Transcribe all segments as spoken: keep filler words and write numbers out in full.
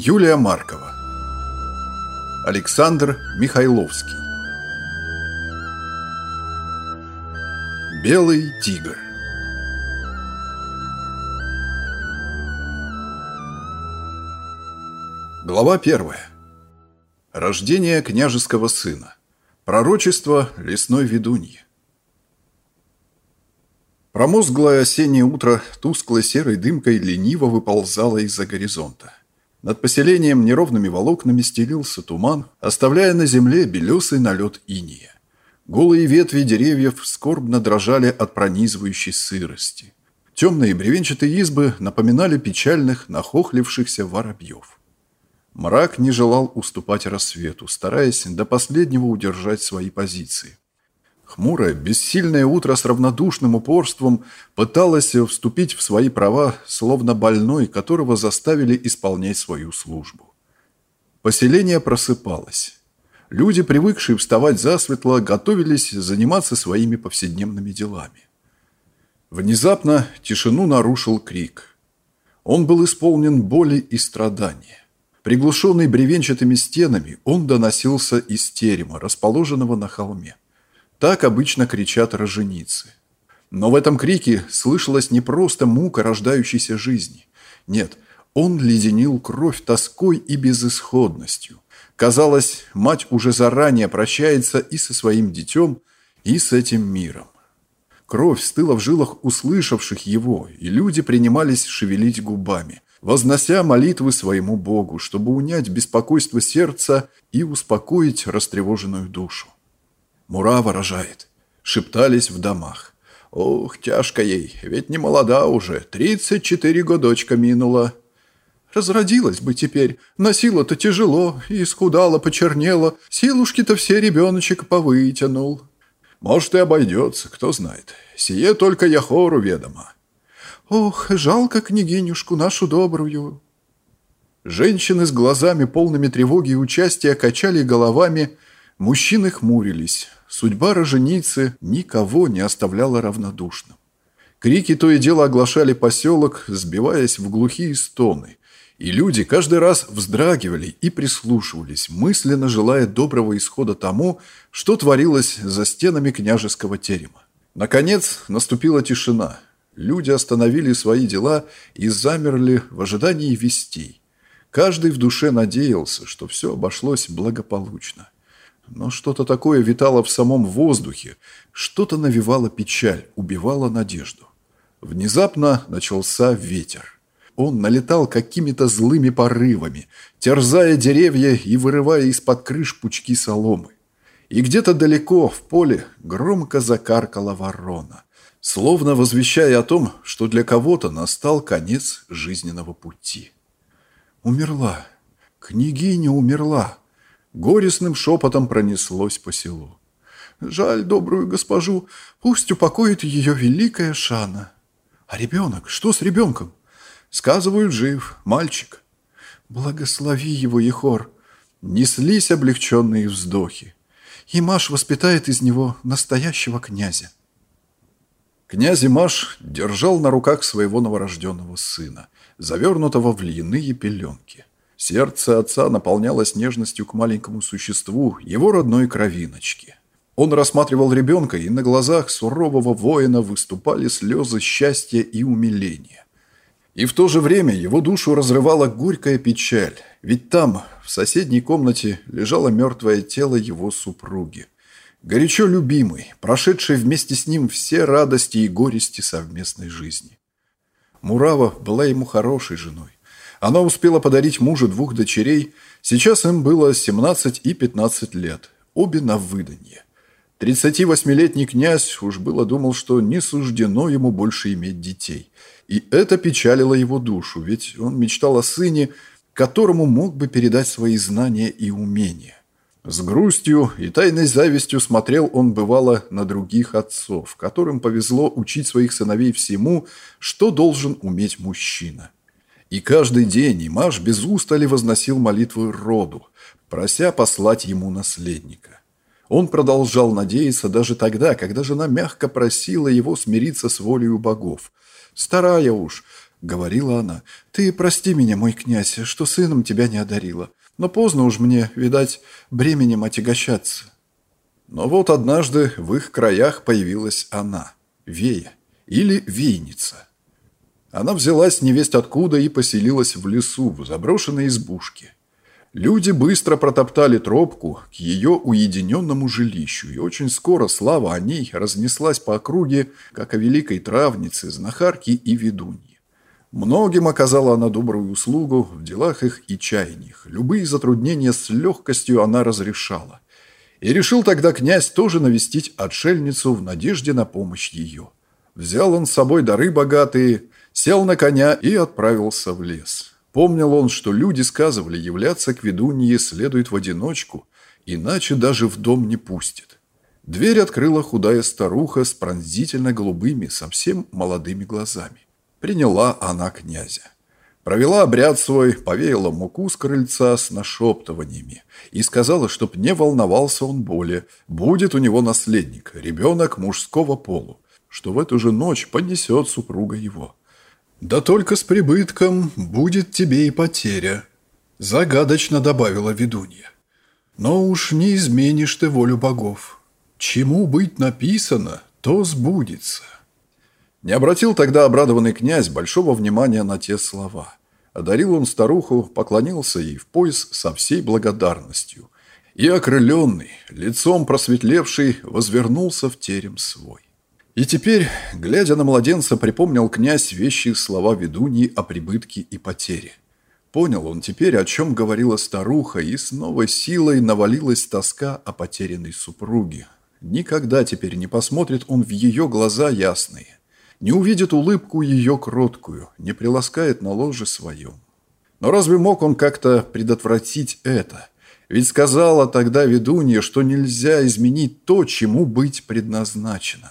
Юлия Маркова. Александр Михайловский. Белый тигр. Глава первая. Рождение княжеского сына. Пророчество лесной ведуньи. Промозглое осеннее утро тусклой серой дымкой лениво выползало из-за горизонта. Над поселением неровными волокнами стелился туман, оставляя на земле белесый налет инея. Голые ветви деревьев скорбно дрожали от пронизывающей сырости. Темные бревенчатые избы напоминали печальных, нахохлившихся воробьев. Мрак не желал уступать рассвету, стараясь до последнего удержать свои позиции. Хмурое, бессильное утро с равнодушным упорством пыталось вступить в свои права, словно больной, которого заставили исполнять свою службу. Поселение просыпалось. Люди, привыкшие вставать засветло, готовились заниматься своими повседневными делами. Внезапно тишину нарушил крик. Он был исполнен боли и страдания. Приглушенный бревенчатыми стенами, он доносился из терема, расположенного на холме. Так обычно кричат роженицы. Но в этом крике слышалась не просто мука рождающейся жизни. Нет, он леденил кровь тоской и безысходностью. Казалось, мать уже заранее прощается и со своим детем, и с этим миром. Кровь стыла в жилах услышавших его, и люди принимались шевелить губами, вознося молитвы своему Богу, чтобы унять беспокойство сердца и успокоить растревоженную душу. «Мурава рожает», — шептались в домах. «Ох, тяжко ей, ведь не молода уже, тридцать четыре годочка минуло». «Разродилась бы теперь, носила-то тяжело, и исхудала, почернела, силушки-то все ребеночек повытянул». «Может, и обойдется, кто знает, сие только Яхору ведомо». «Ох, жалко княгинюшку нашу добрую». Женщины с глазами полными тревоги и участия качали головами, мужчины хмурились. Судьба роженицы никого не оставляла равнодушным. Крики то и дело оглашали поселок, сбиваясь в глухие стоны. И люди каждый раз вздрагивали и прислушивались, мысленно желая доброго исхода тому, что творилось за стенами княжеского терема. Наконец наступила тишина. Люди остановили свои дела и замерли в ожидании вестей. Каждый в душе надеялся, что все обошлось благополучно. Но что-то такое витало в самом воздухе, что-то навевало печаль, убивало надежду. Внезапно начался ветер. Он налетал какими-то злыми порывами, терзая деревья и вырывая из-под крыш пучки соломы. И где-то далеко в поле громко закаркала ворона, словно возвещая о том, что для кого-то настал конец жизненного пути. «Умерла! Княгиня умерла!» Горестным шепотом пронеслось по селу. «Жаль добрую госпожу, пусть упокоит ее великая Шана». «А ребенок? Что с ребенком?» «Сказывают, жив, мальчик». «Благослови его, Ехор». Неслись облегченные вздохи. «Имаш воспитает из него настоящего князя». Князь Имаш держал на руках своего новорожденного сына, завернутого в льняные пеленки. Сердце отца наполнялось нежностью к маленькому существу, его родной кровиночке. Он рассматривал ребенка, и на глазах сурового воина выступали слезы счастья и умиления. И в то же время его душу разрывала горькая печаль, ведь там, в соседней комнате, лежало мертвое тело его супруги, горячо любимой, прошедшей вместе с ним все радости и горести совместной жизни. Мурава была ему хорошей женой. Она успела подарить мужу двух дочерей, сейчас им было семнадцать и пятнадцать лет, обе на выданье. Тридцативосьмилетний князь уж было думал, что не суждено ему больше иметь детей. И это печалило его душу, ведь он мечтал о сыне, которому мог бы передать свои знания и умения. С грустью и тайной завистью смотрел он, бывало, на других отцов, которым повезло учить своих сыновей всему, что должен уметь мужчина. И каждый день Имаш без устали возносил молитвы роду, прося послать ему наследника. Он продолжал надеяться даже тогда, когда жена мягко просила его смириться с волею богов. «Старая уж, — говорила она. «Ты прости меня, мой князь, что сыном тебя не одарила. Но поздно уж мне, видать, бременем отягощаться». Но вот однажды в их краях появилась она, Вея, или Вейница. Она взялась невесть откуда и поселилась в лесу, в заброшенной избушке. Люди быстро протоптали тропку к ее уединенному жилищу, и очень скоро слава о ней разнеслась по округе, как о великой травнице, знахарке и ведунье. Многим оказала она добрую услугу в делах их и чаяниях. Любые затруднения с легкостью она разрешала. И решил тогда князь тоже навестить отшельницу в надежде на помощь ее. Взял он с собой дары богатые, сел на коня и отправился в лес. Помнил он, что люди сказывали, являться к ведунье следует в одиночку, иначе даже в дом не пустит. Дверь открыла худая старуха с пронзительно голубыми, совсем молодыми глазами. Приняла она князя. Провела обряд свой, повеяла муку с крыльца с нашептываниями и сказала, чтоб не волновался он более, будет у него наследник, ребенок мужского полу, что в эту же ночь понесет супруга его. «Да только с прибытком будет тебе и потеря», — загадочно добавила ведунья. «Но уж не изменишь ты волю богов. Чему быть написано, то сбудется». Не обратил тогда обрадованный князь большого внимания на те слова. Одарил он старуху, поклонился ей в пояс со всей благодарностью. И окрыленный, лицом просветлевший, возвернулся в терем свой. И теперь, глядя на младенца, припомнил князь вещие слова ведуньи о прибытке и потере. Понял он теперь, о чем говорила старуха, и с новой силой навалилась тоска о потерянной супруге. Никогда теперь не посмотрит он в ее глаза ясные, не увидит улыбку ее кроткую, не приласкает на ложе своем. Но разве мог он как-то предотвратить это? Ведь сказала тогда ведунья, что нельзя изменить то, чему быть предназначено.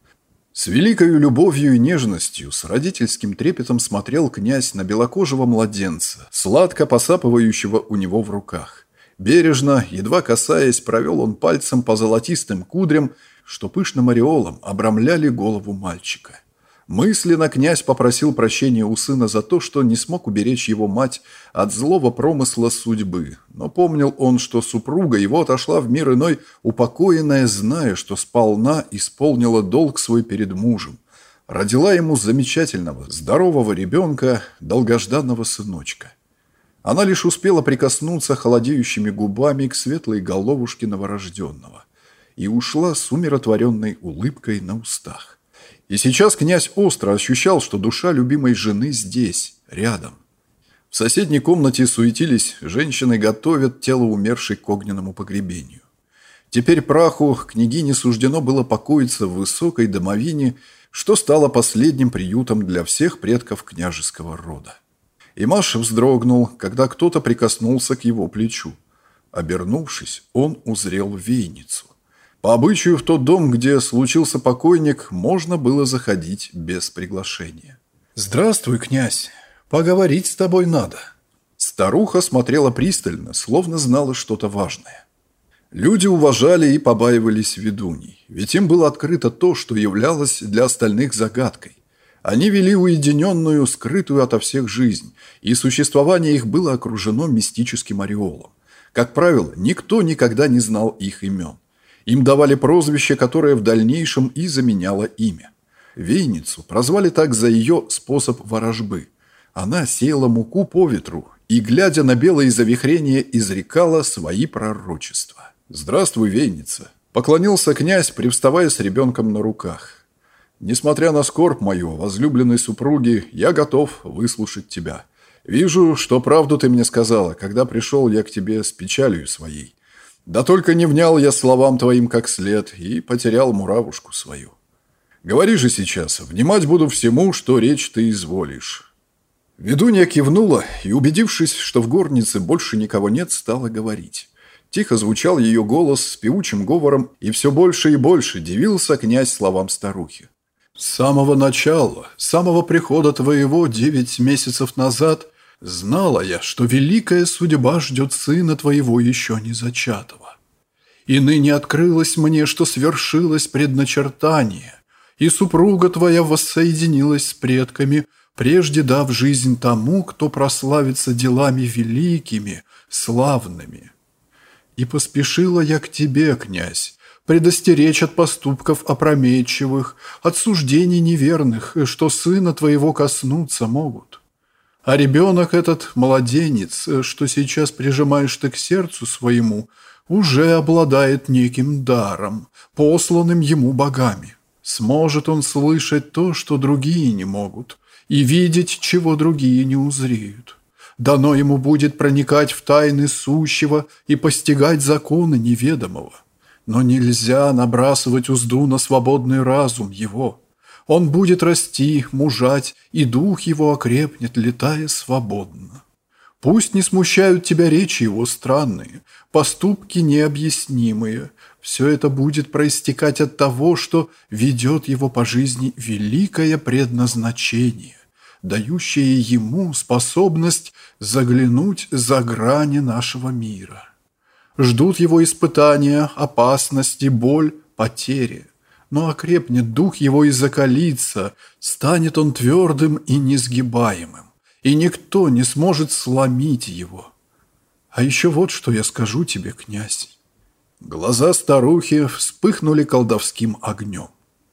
С великою любовью и нежностью, с родительским трепетом смотрел князь на белокожего младенца, сладко посапывающего у него в руках. Бережно, едва касаясь, провел он пальцем по золотистым кудрям, что пышным ореолом обрамляли голову мальчика. Мысленно князь попросил прощения у сына за то, что не смог уберечь его мать от злого промысла судьбы. Но помнил он, что супруга его отошла в мир иной, упокоенная, зная, что сполна исполнила долг свой перед мужем. Родила ему замечательного, здорового ребенка, долгожданного сыночка. Она лишь успела прикоснуться холодеющими губами к светлой головушке новорожденного и ушла с умиротворенной улыбкой на устах. И сейчас князь остро ощущал, что душа любимой жены здесь, рядом. В соседней комнате суетились, женщины готовят тело умершей к огненному погребению. Теперь праху княгине суждено было покоиться в высокой домовине, что стало последним приютом для всех предков княжеского рода. Имаш вздрогнул, когда кто-то прикоснулся к его плечу. Обернувшись, он узрел Вейницу. По обычаю, в тот дом, где случился покойник, можно было заходить без приглашения. «Здравствуй, князь. Поговорить с тобой надо». Старуха смотрела пристально, словно знала что-то важное. Люди уважали и побаивались ведуней, ведь им было открыто то, что являлось для остальных загадкой. Они вели уединенную, скрытую ото всех жизнь, и существование их было окружено мистическим ореолом. Как правило, никто никогда не знал их имен. Им давали прозвище, которое в дальнейшем и заменяло имя. Вейницу прозвали так за ее способ ворожбы. Она сеяла муку по ветру и, глядя на белые завихрения, изрекала свои пророчества. «Здравствуй, Вейница!» – поклонился князь, привставая с ребенком на руках. «Несмотря на скорбь мою, возлюбленной супруги, я готов выслушать тебя. Вижу, что правду ты мне сказала, когда пришел я к тебе с печалью своей. Да только не внял я словам твоим как след и потерял муравушку свою. Говори же сейчас, внимать буду всему, что речь ты изволишь». Ведунья кивнула и, убедившись, что в горнице больше никого нет, стала говорить. Тихо звучал ее голос с певучим говором, и все больше и больше дивился князь словам старухи. «С самого начала, с самого прихода твоего девять месяцев назад, знала я, что великая судьба ждет сына твоего еще не зачатого. И ныне открылось мне, что свершилось предначертание, и супруга твоя воссоединилась с предками, прежде дав жизнь тому, кто прославится делами великими, славными. И поспешила я к тебе, князь, предостеречь от поступков опрометчивых, от суждений неверных, что сына твоего коснуться могут. А ребенок этот, младенец, что сейчас прижимаешь ты к сердцу своему, уже обладает неким даром, посланным ему богами. Сможет он слышать то, что другие не могут, и видеть, чего другие не узреют. Дано ему будет проникать в тайны сущего и постигать законы неведомого. Но нельзя набрасывать узду на свободный разум его. Он будет расти, мужать, и дух его окрепнет, летая свободно. Пусть не смущают тебя речи его странные, поступки необъяснимые. Все это будет проистекать от того, что ведет его по жизни великое предназначение, дающее ему способность заглянуть за грани нашего мира. Ждут его испытания, опасности, боль, потери. Но окрепнет дух его и закалится, станет он твердым и несгибаемым, и никто не сможет сломить его. А еще вот что я скажу тебе, князь. Глаза старухи вспыхнули колдовским огнем.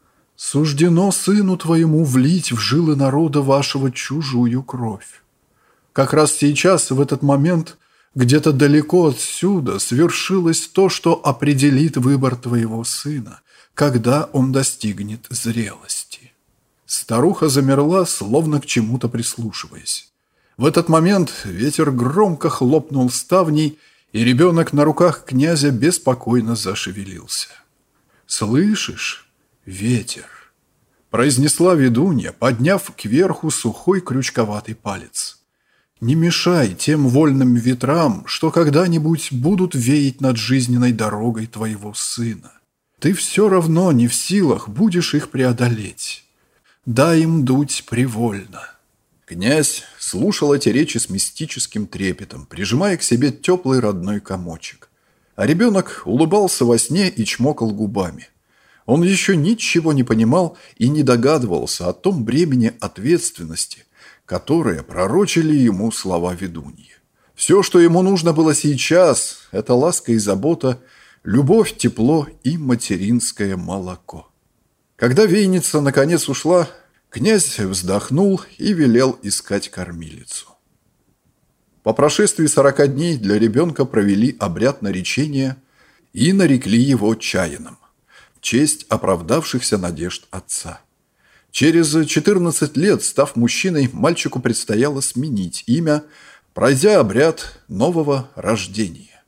Суждено сыну твоему влить в жилы народа вашего чужую кровь. Как раз сейчас, в этот момент, где-то далеко отсюда свершилось то, что определит выбор твоего сына, когда он достигнет зрелости. Старуха замерла, словно к чему-то прислушиваясь. В этот момент ветер громко хлопнул ставней, и ребенок на руках князя беспокойно зашевелился. «Слышишь, ветер?» – произнесла ведунья, подняв кверху сухой крючковатый палец. «Не мешай тем вольным ветрам, что когда-нибудь будут веять над жизненной дорогой твоего сына. Ты все равно не в силах будешь их преодолеть. Дай им дуть привольно». Князь слушал эти речи с мистическим трепетом, прижимая к себе теплый родной комочек. А ребенок улыбался во сне и чмокал губами. Он еще ничего не понимал и не догадывался о том бремени ответственности, которое пророчили ему слова ведуньи. Все, что ему нужно было сейчас, это ласка и забота, любовь, тепло и материнское молоко. Когда вейница наконец ушла, князь вздохнул и велел искать кормилицу. По прошествии сорока дней для ребенка провели обряд наречения и нарекли его Чаяном, в честь оправдавшихся надежд отца. Через четырнадцать лет, став мужчиной, мальчику предстояло сменить имя, пройдя обряд нового рождения.